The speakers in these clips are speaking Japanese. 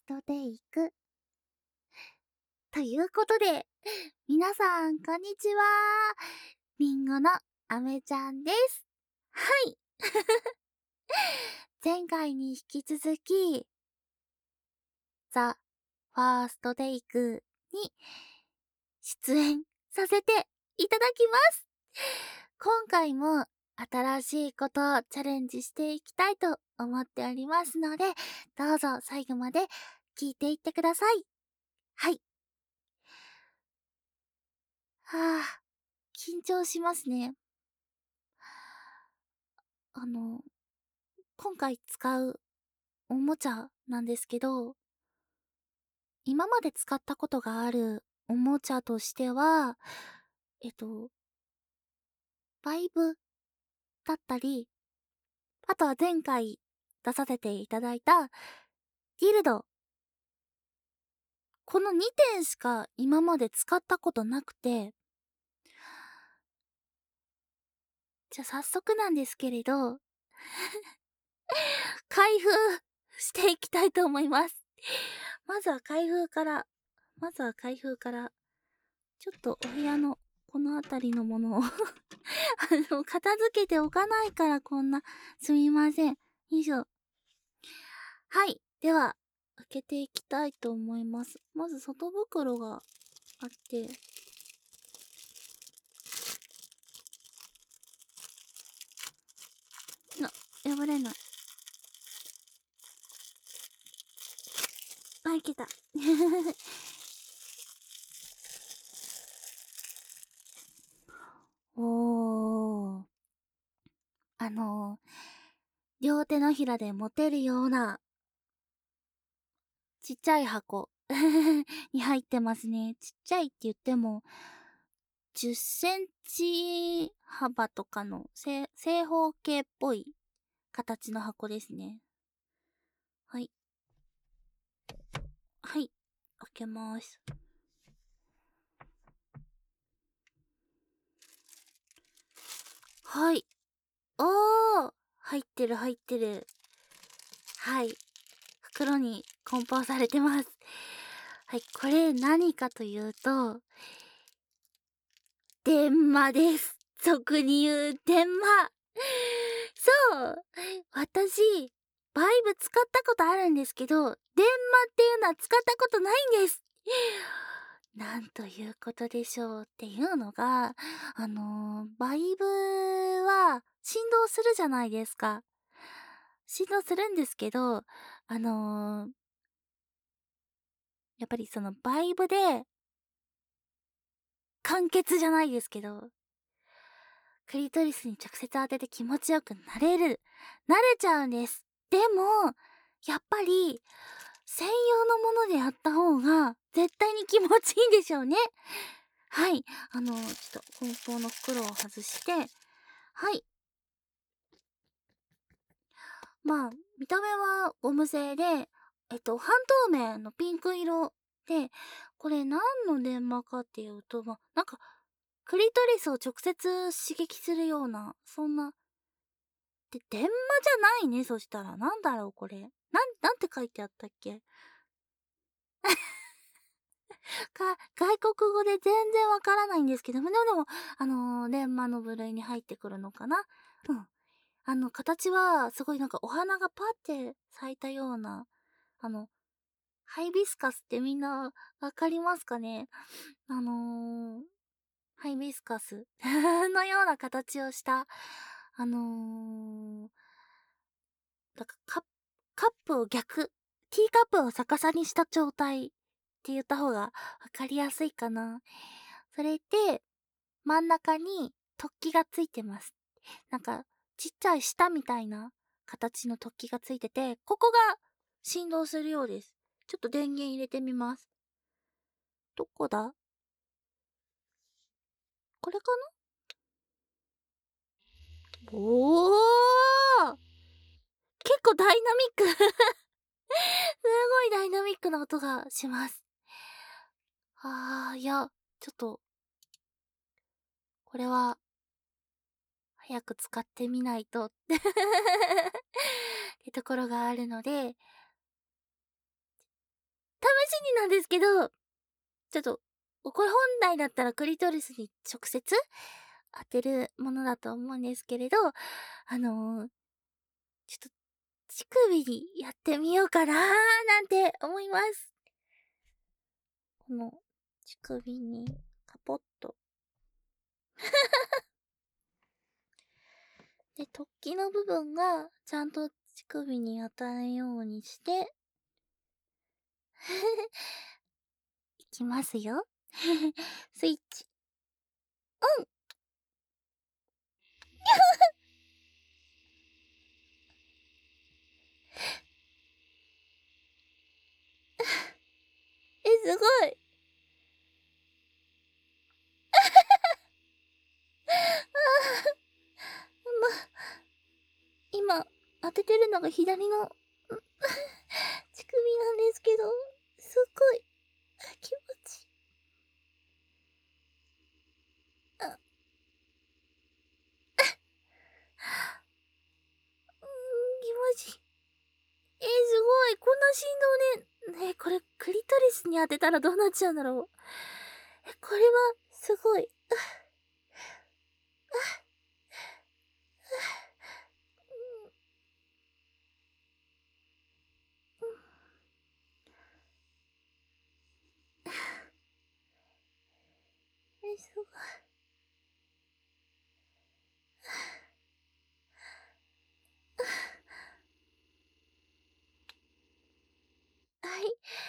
トテイク。ということで、皆さん、こんにちは。リンゴのあめちゃんです。はい。前回に引き続き、ザ・ファーストテイクに出演させていただきます。今回も新しいことをチャレンジしていきたいと思っておりますので、どうぞ最後まで聞いていってください。はい。はあ、緊張しますね。あの、今回使うおもちゃなんですけど、今まで使ったことがあるおもちゃとしては、えっと、バイブだったり、あとは前回出させていただいたギルド。この2点しか今まで使ったことなくて、じゃあ早速なんですけれど、開封していきたいと思います。まずは開封から、ちょっとお部屋のこの辺りのものを片付けておかないからこんな、すみません。よいしょ。はい。では、開けていきたいと思います。まず外袋があって、破れない。あ、いけた。おー。両手のひらで持てるような、ちっちゃい箱に入ってますね。ちっちゃいって言っても、10センチ幅とかの正方形っぽい形の箱ですね。はい。はい。開けます。はい。おー、入ってる入ってる。はい。袋に梱包されてます。はい。これ何かというと、電話です。俗に言う電話。そう。私、バイブ使ったことあるんですけど、電話っていうのは使ったことないんです。なんということでしょうっていうのが、バイブは振動するじゃないですか。振動するんですけど、やっぱりそのバイブで、完結じゃないですけど、クリトリスに直接当てて気持ちよく慣れちゃうんです。でも、やっぱり、専用のものでやった方が、絶対に気持ちいいんでしょうね。はい。ちょっと、梱包の袋を外して、はい。まあ、見た目はゴム製で、半透明のピンク色で、これ何の電話かっていうと、なんか、クリトリスを直接刺激するような、そんな、電話じゃないね、そしたら。なんだろう、これ。なんて書いてあったっけ外国語で全然わからないんですけども、でも、電話の部類に入ってくるのかな。うん。形は、すごいなんかお花がパって咲いたような、あの、ハイビスカスってみんなわかりますかね。ハイビスカスのような形をした、あのー、なんかカップをティーカップを逆さにした状態って言った方がわかりやすいかな。それで、真ん中に突起がついてます。なんか、ちっちゃい舌みたいな形の突起がついてて、ここが振動するようです。ちょっと電源入れてみます。どこだこれかな。おー、結構ダイナミックすごいダイナミックな音がします。いや、ちょっと、これは、早く使ってみないとってところがあるので、 になんですけど、ちょっと、これ本来だったらクリトリスに直接当てるものだと思うんですけれど、ちょっと乳首にやってみようかなーなんて思います。この乳首にカポッと。で、突起の部分がちゃんと乳首に当たるようにして、いきますよ。スイッチ。オン。すごい。今、当ててるのが左の乳首なんですけど、すっごい気持ちいい。あ、気持ちいい。すごい。こんな振動ね。これ、クリトリスに当てたらどうなっちゃうんだろう。これは、すごい。すごい。はい。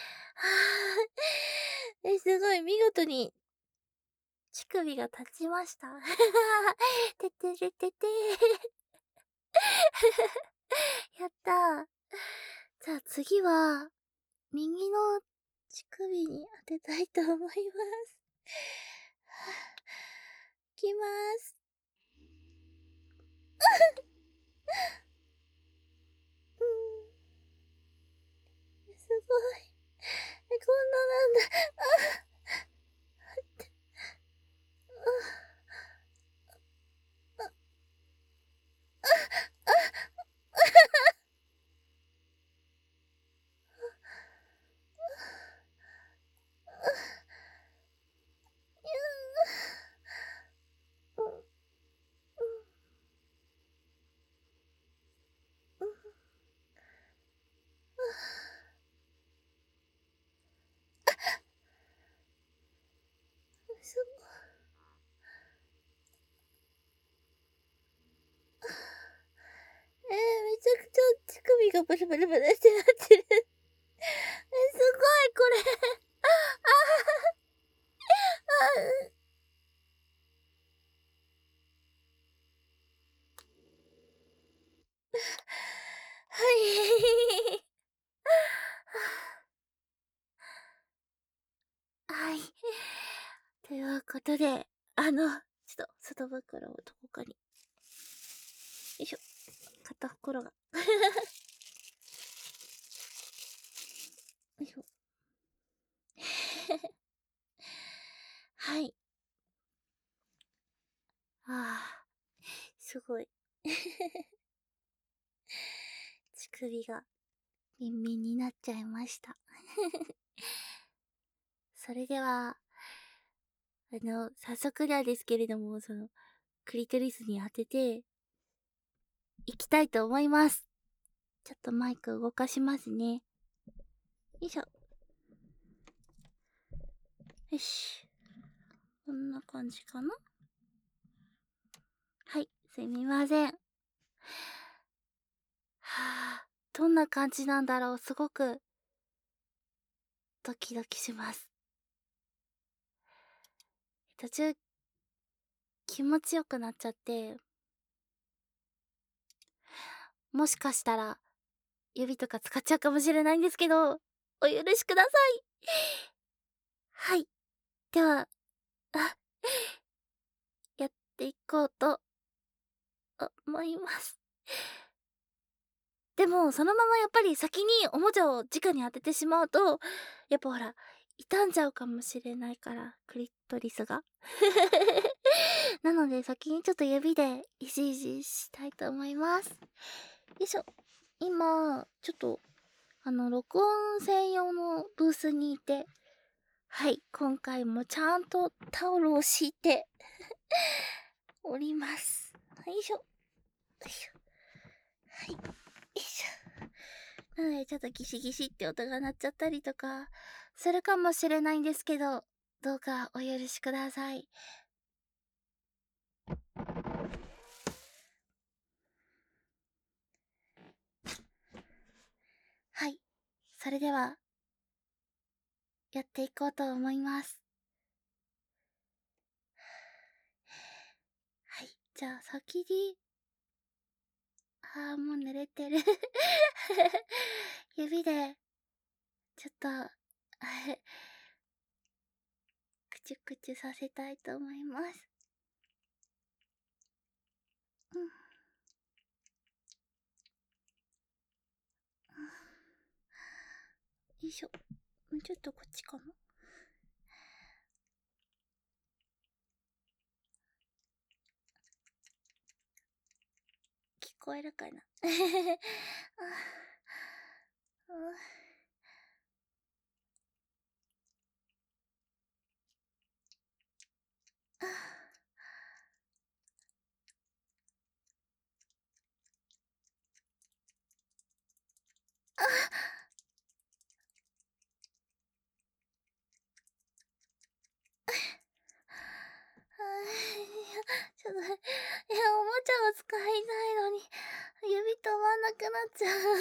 すごい、見事に、乳首が立ちました。ててれてて。やったー。じゃあ次は、右の乳首に当てたいと思います。いきます。うん。すごい。こんななんだ。すごい。めちゃくちゃ乳首がブルブルブルってなってる。すごい、これ。はい。はい。ということで、ちょっと、外袋をどこかに。よいしょ。片袋が。よいしょ。はい。すごい。乳首が、ミンミンになっちゃいました。それでは、早速なんですけれども、クリトリスに当てて、いきたいと思います。ちょっとマイク動かしますね。よいしょ。よし。こんな感じかな？はい、すみません。どんな感じなんだろう。すごく、ドキドキします。途中、気持ちよくなっちゃって、もしかしたら、指とか使っちゃうかもしれないんですけど、お許しください。はい。では、あ、やっていこうと思います。でも、そのままやっぱり先におもちゃを直に当ててしまうと、やっぱほら、傷んじゃうかもしれないから、クリトリスが。なので先にちょっと指でいじいじしたいと思います。よいしょ。今、ちょっと、 録音専用のブースにいて、はい、今回もちゃんとタオルを敷いております。よいしょ。よいしょ。はい。よいしょ。なので、ちょっとギシギシって音が鳴っちゃったりとか、するかもしれないんですけど、どうかお許しください。はい。それでは、やっていこうと思います。はい。じゃあ、先に、もう濡れてる。指で、ちょっと、くちゅくちゅさせたいと思います。うん。よいしょ。ちょっとこっちかな。聞こえるかな。ちょっと、おもちゃを使いたいのに、指止まんなくなっちゃう。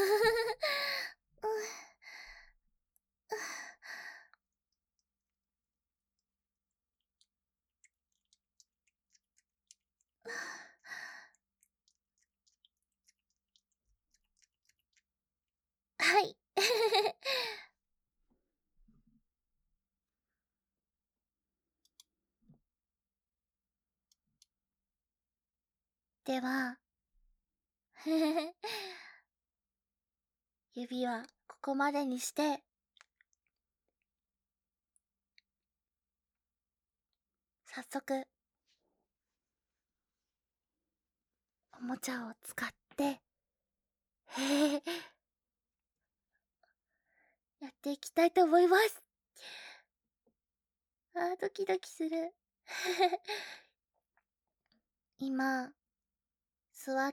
はい。では、指はここまでにして、早速、おもちゃを使って、やっていきたいと思います。ドキドキする。今、座って、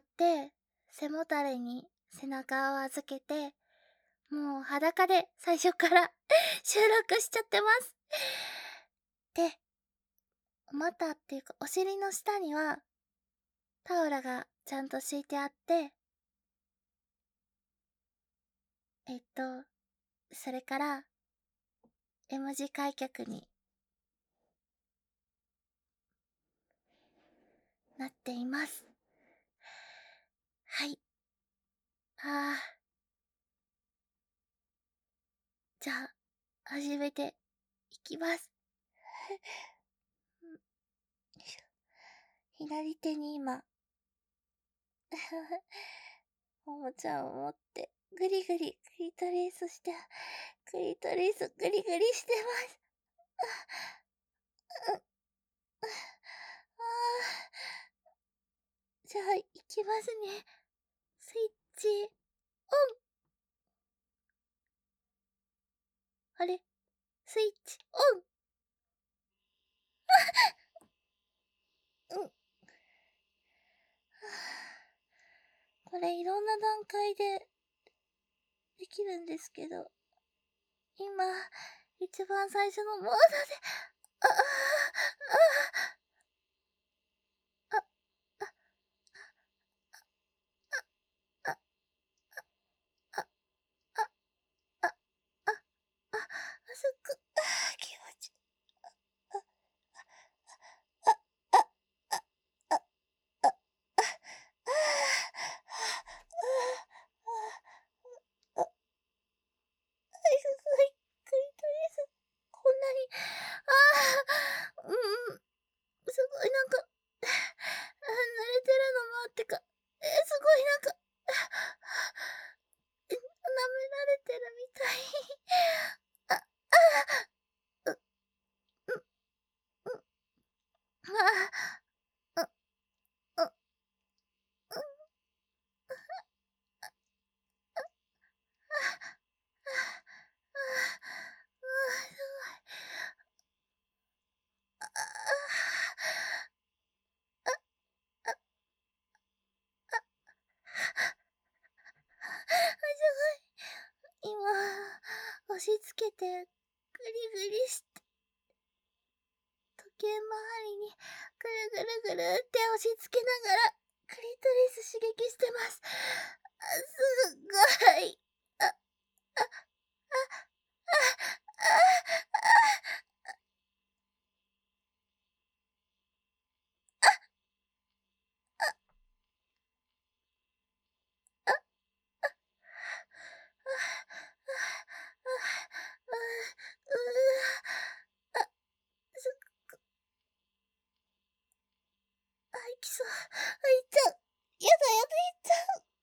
背もたれに背中を預けて、もう裸で最初から収録しちゃってます。で、股っていうかお尻の下にはタオルがちゃんと敷いてあって、それから M 字開脚になっています。はい。じゃあ、始めていきます。左手に今、おもちゃを持って、グリグリ、クリトリスして、クリトリスグリグリしてます。じゃあ、いきますね。スイッチ、オン。あれ、スイッチ、オン。うん。これいろんな段階でできるんですけど、今、一番最初のモードで、ああ、あ、あ、あ、あ、あ、あ、あ、あ、あ、すっご、気持ちいい。あ、あ、あ、あ、あ、あ、あ、あ、はい、クリトリス、こんなに、うん、 し付けて、ぐりぐりして、時計回りに、ぐるぐるぐるって押し付けながら、クリトリス刺激してます。すっごい。あ、あ、あ、あ、いきそう。いっちゃう。やだやだ、いっちゃう。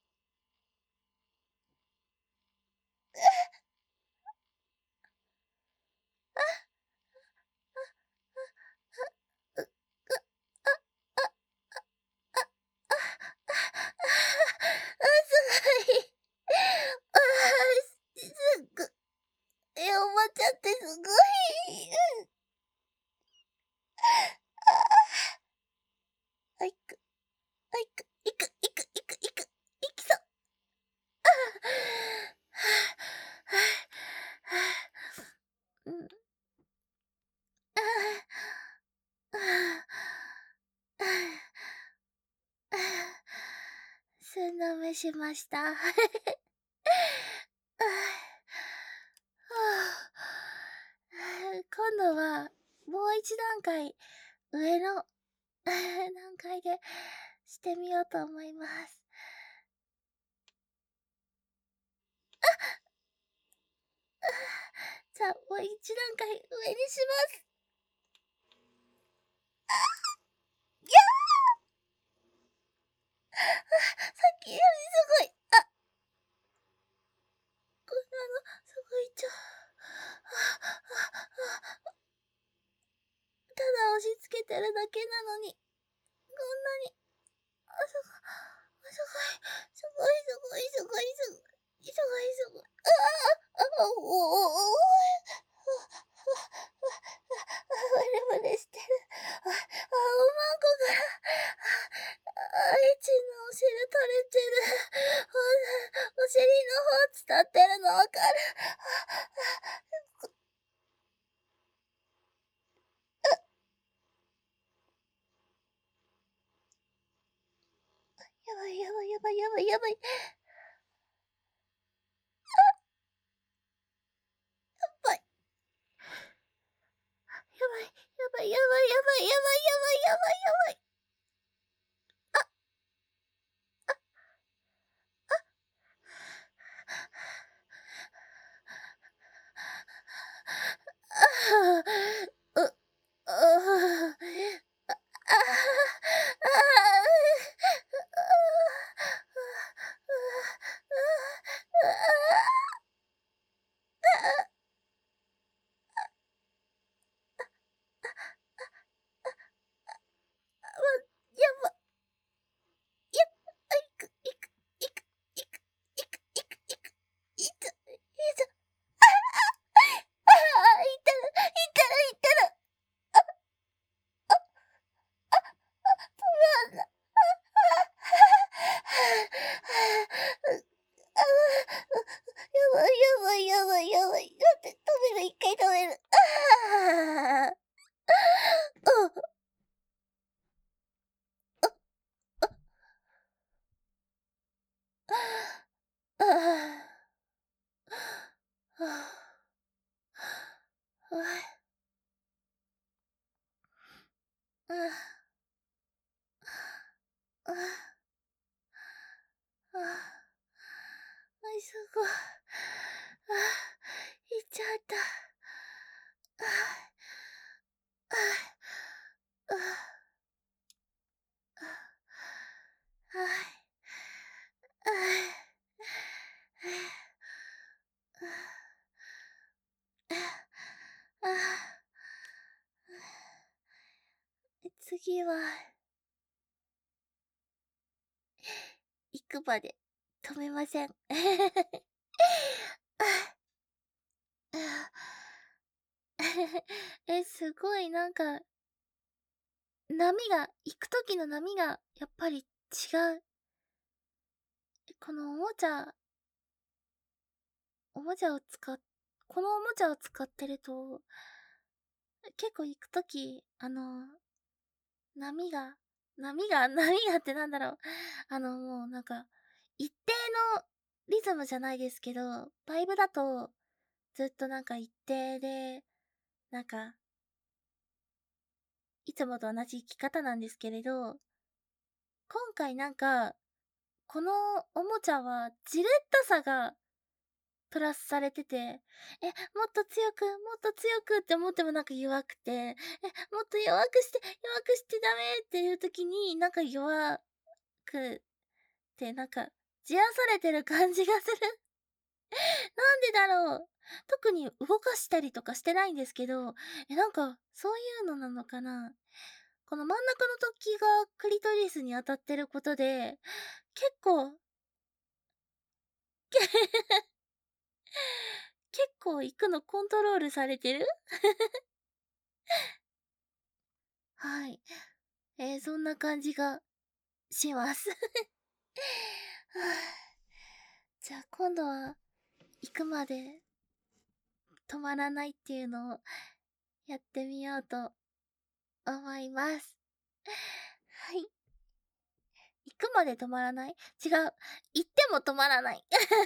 う、う、すごい。すっごい。おばちゃんってすごい。あ、いく、あ、いく、いく、いく、いく、いく、いきそう。うん。すんなめしました。今度は、もう一段階、上の段階でしてみようと思います。じゃあ、もう一段階上にします。さっきよりすごい。こんなの、すごいちょ。ただ押し付けてるだけなのに、こんなに、すごい。ブレしてる。おまんこから、エッチなお汁垂れてる。お尻の方伝ってるのわかる。やばいやばいやばいやばいやばい。やばい。やばいやばいやばいやばいやばいやばいやばいやばい。う、ああ、やば、や、いく、いく、いく、いく、いく、いく、いく、いた、いた、いたる、いたる、いたる、なんだ、やばいやばいやばいやばい。待って、止める、一回止める。すごい。いっちゃった。次は、行くまで止めません。すごいなんか、行く時の波がやっぱり違う。このおもちゃを使っこのおもちゃを使ってると、結構行くとき、波が波がってなんだろう。もうなんか、一定のリズムじゃないですけど、バイブだと、ずっとなんか一定で、なんか、いつもと同じ生き方なんですけれど、今回なんか、このおもちゃはじれったさがプラスされてて、もっと強く、もっと強くって思ってもなんか弱くて、もっと弱くしてダメっていう時になんか弱くて、なんか、じらされてる感じがする。なんでだろう。特に動かしたりとかしてないんですけど、なんか、そういうのなのかな。この真ん中の突起がクリトリスに当たってることで、結構、結構行くのコントロールされてる。はい。そんな感じがします。はあ、じゃあ今度は行くまで止まらないっていうのをやってみようと思います。はい。行くまで止まらない、違う。行っても止まらない。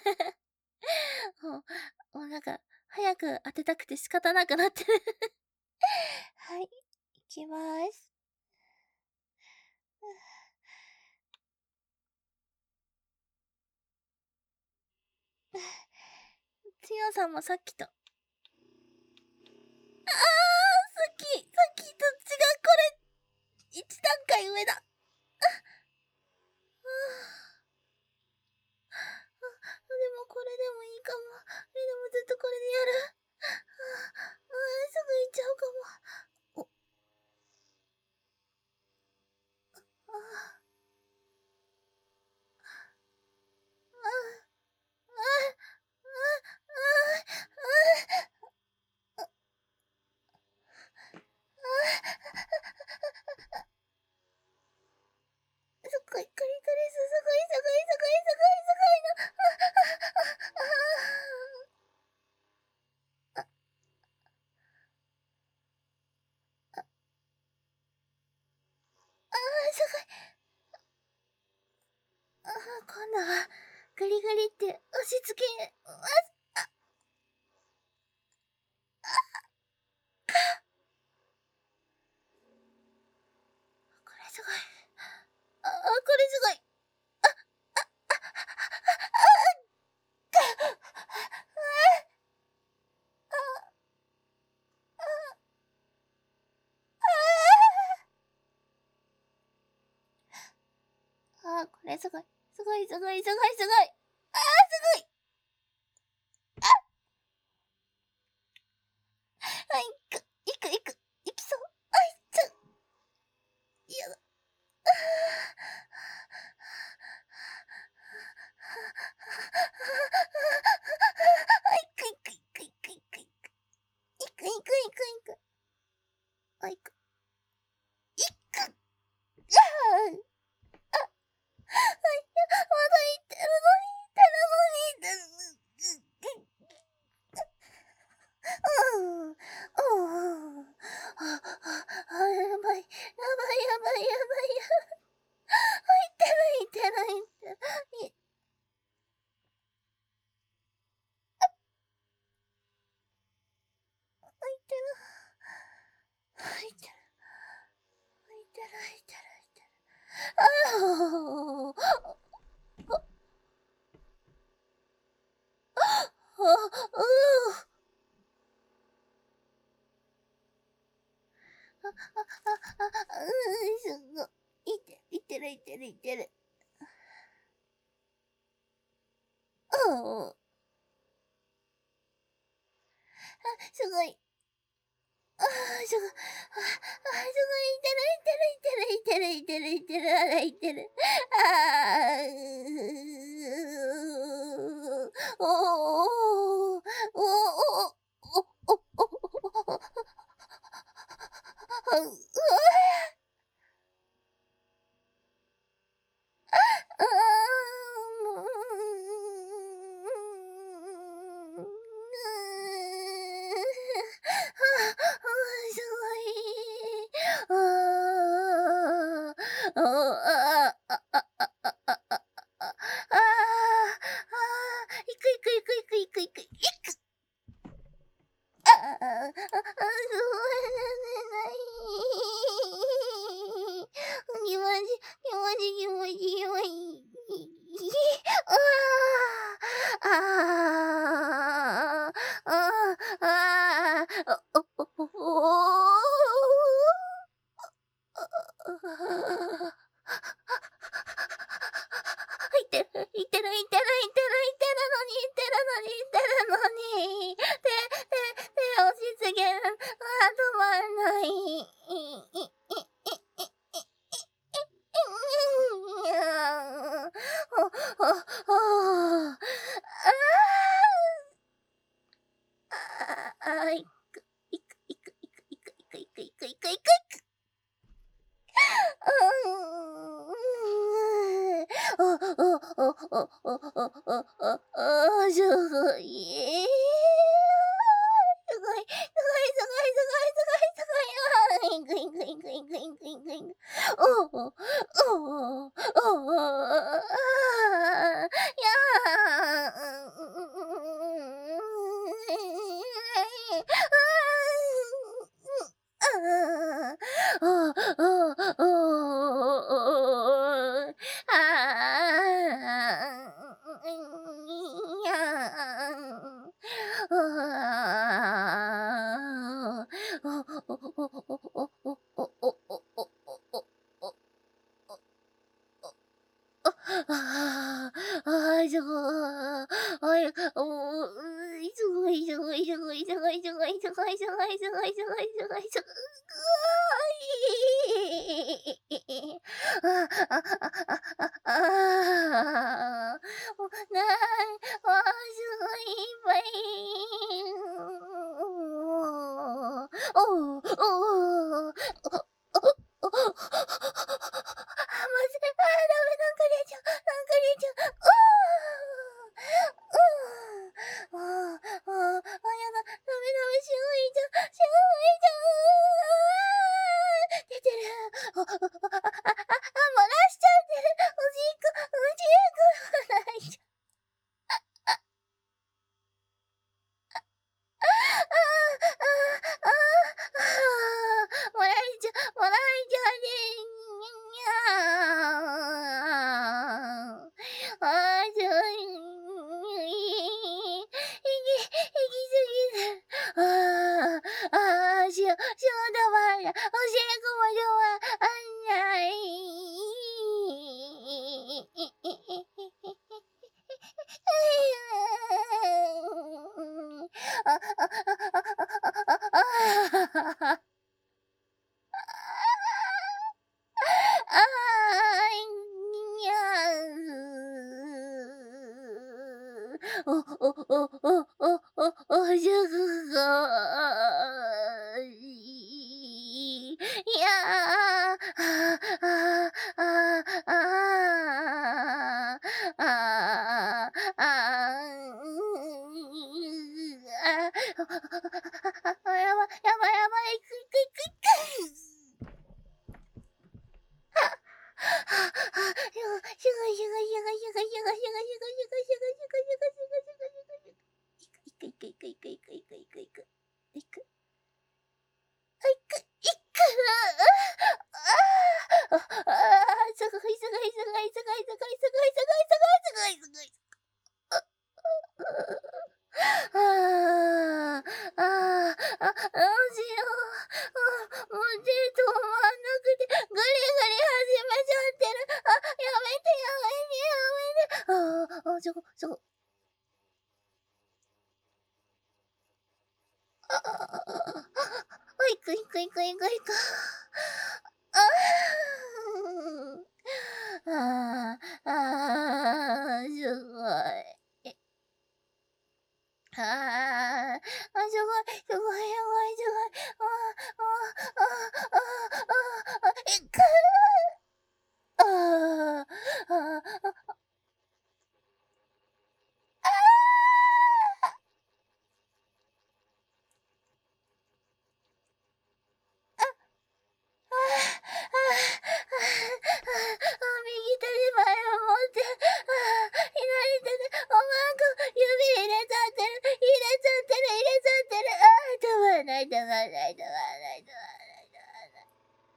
ももうなんか、早く当てたくて仕方なくなってる。はい。行きます。強さもさっきと。さっきと違う、これ、一段階上だ。でもこれでもいいかも。でもずっとこれでやる。すぐ行っちゃうかも。あすごい、クリトリス、すごい、すごい、すごい、すごい、すごいの。すごい。今度は、グリグリって押し付け、これすごい。これすごい。これすごい。すごい、すごい、すごい、すごい。すごい。行く、行く、行く。行きそう。いやだ。行く、行く、行く、行く、行く、行く。行く、行く、行く、行く。行く。行く。まだ言ってるのに、うん。うん。やばい。やばい、やばい、やばい、やばい。言ってない、言ってない、言ってない。言ってる。言ってる。言ってる、言ってる、言ってる。すごい。いってる、いってる、いってる。すごい。すごい。すごい、いってる、いってる、いってる、いってる、いってる、あら、いってる。おおおおお何してるのに。手押しつける。止まんない。いく、いく、いく、いく、いく、いく、いく、いく、いく、いく。すごい。すごい、すごい、すごい、すごい、すごい。いく、いく、いく、いく、いく、いく、いく。おお、おお、おお、あすごい。あい、おすごい、すごい、すごい、すごい、すごい、すごい、すごい、すごい、すごい、すごい、すごい、すごい。もう、すごいいっぱい。おお、おお、ダメ、なんか出ちゃう、なんか出ちゃう。やだ、ダメ、ダメ、しごいちゃう、しごいちゃう。出てる。漏らしちゃってる。おしっこ、漏らしちゃう。漏らしちゃう、漏らしちゃうね。にゃー。すごい。いきすぎる。仕事場だ。おしっこも止まんない。にゃー。おしゃくが、いやあ、やばい、やばい、やばい、いくいくいくいく。どうしよう。もう手止まんなくて、ぐりぐり始めちゃってる。やめて、やめて、やめて。すごい。いくいくいくいくいく。すごい。すごい、すごい、すごい、すごい、すごい。いくああ、ああ、右手に前を持って、左手でおまんこ指入れちゃってる、入れちゃってる、入れちゃってる。止まらない、止まらない、止まらない、止まらない、止まらない。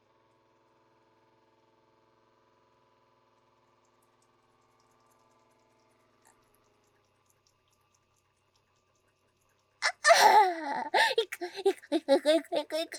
いく、いく、いく、いく、いく、いく、いく。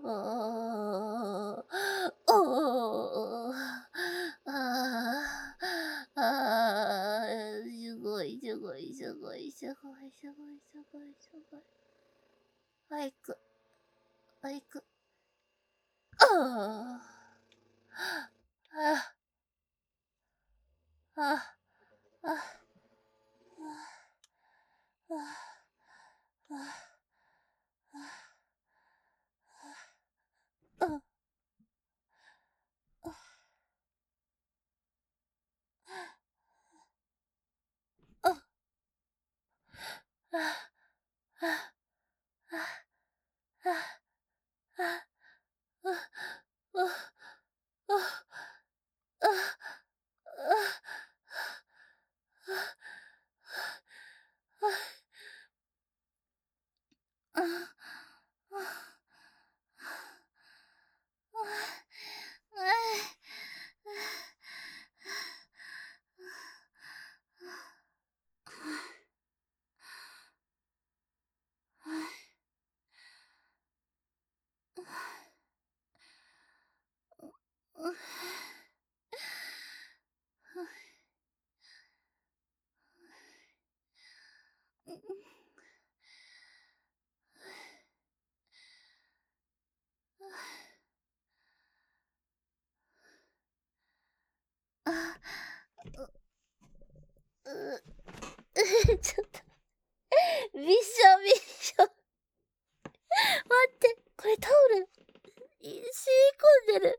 おー、あー、あー、すごい、すごい、すごい、すごい、すごい、すごい、すごい。早く、早く。ああ、あ、あ、あ、あ、あ、あ、あ、あ、ちょっと、びしょびしょ。待って、これタオル、染み込んでる。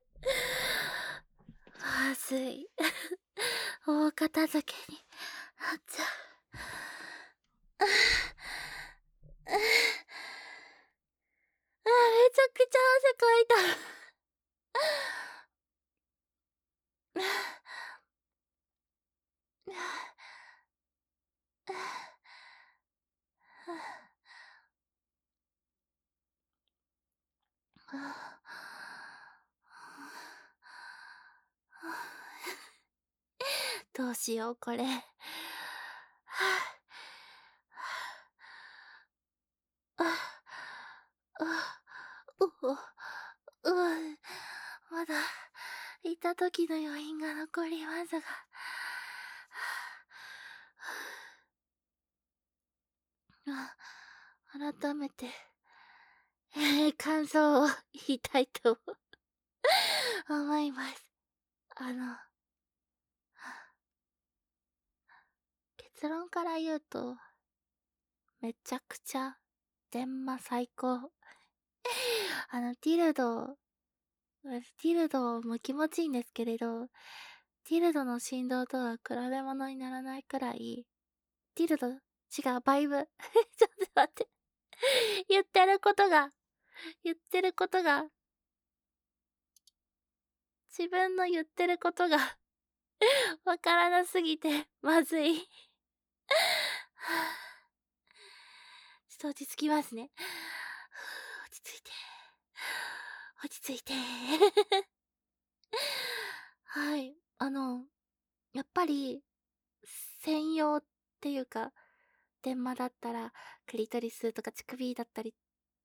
まずい。大片付けになっちゃう。めちゃくちゃ汗かいた。どうしよう、これ。まだ、いた時の余韻が残りますが。改めて、感想を言いたいと思います。結論から言うと、めちゃくちゃ、電マ最高。 ティルド、ティルドも気持ちいいんですけれど、ティルドの振動とは比べ物にならないくらい、ティルド、違う、バイブ。ちょっと待って。言ってることが、言ってることが、自分の言ってることがわからなすぎて、まずい。ちょっと落ち着きますね。落ち着いて。落ち着いて。はい。やっぱり、専用っていうか、電話だったら、クリトリスとか乳首だったり、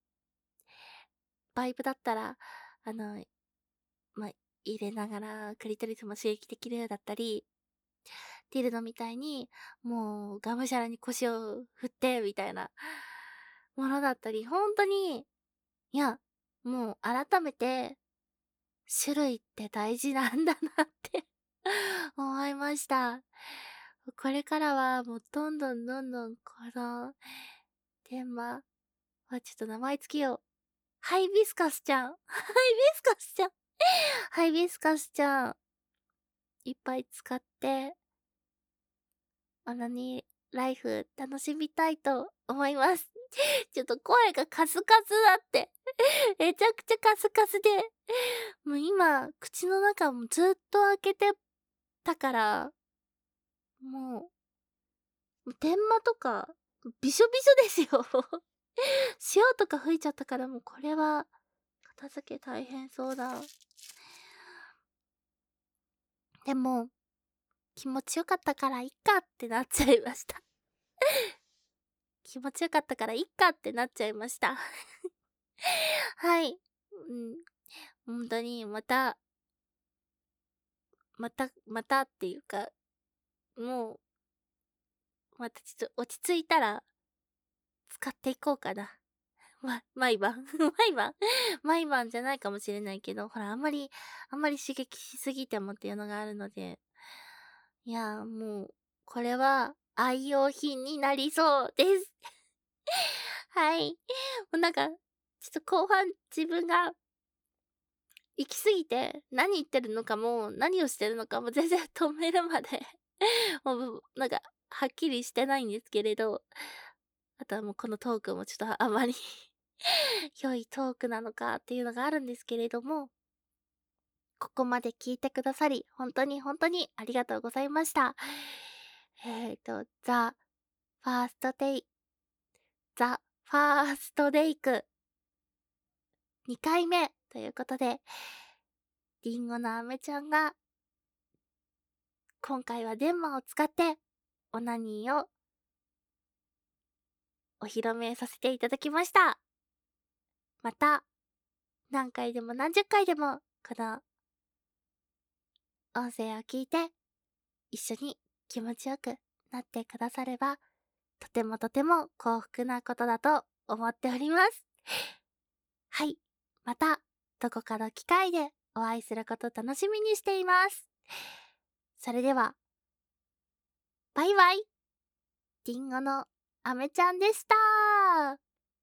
バイブだったら、あの、ま、入れながらクリトリスも刺激できるだったり、ティルドみたいに、もう、がむしゃらに腰を振って、みたいな、ものだったり、ほんとに、いや、もう改めて、種類って大事なんだなって思いました。これからはもうどんどんどんどんこの電話はちょっと名前つけよう。ハイビスカスちゃん。ハイビスカスちゃん。ハイビスカスちゃん。いっぱい使って、オナニーライフ楽しみたいと思います。ちょっと声がカスカスだって。めちゃくちゃカスカスで。もう今、口の中もずっと開けてたから、も電話とか、びしょびしょですよ。塩とか吹いちゃったからもうこれは、片付け大変そうだ。でも、気持ちよかったからいっかってなっちゃいました。気持ちよかったからいっかってなっちゃいました。はい。うん。本当に、またっていうか、もまたちょっと落ち着いたら、使っていこうかな。毎晩毎晩毎晩じゃないかもしれないけど、ほら、あんまり刺激しすぎてもっていうのがあるので、いや、もう、これは愛用品になりそうです。はい。もうなんか、ちょっと後半自分が行き過ぎて、何言ってるのかも、何をしてるのかも全然止めるまでもう、なんか、はっきりしてないんですけれど、あとはもうこのトークもちょっとあまり良いトークなのかっていうのがあるんですけれども、ここまで聞いてくださり、本当に本当にありがとうございました。ザ・ファーストテイ、ザ・ファーストデイク2回目ということで、リンゴのアメちゃんが、今回はデンマを使って、オナニーをお披露目させていただきました。また、何回でも何十回でも、この音声を聞いて、一緒に気持ちよくなってくだされば、とてもとても幸福なことだと思っております。はい。また、どこかの機会でお会いすること楽しみにしています。それでは、バイバイ。リンゴのアメちゃんでした。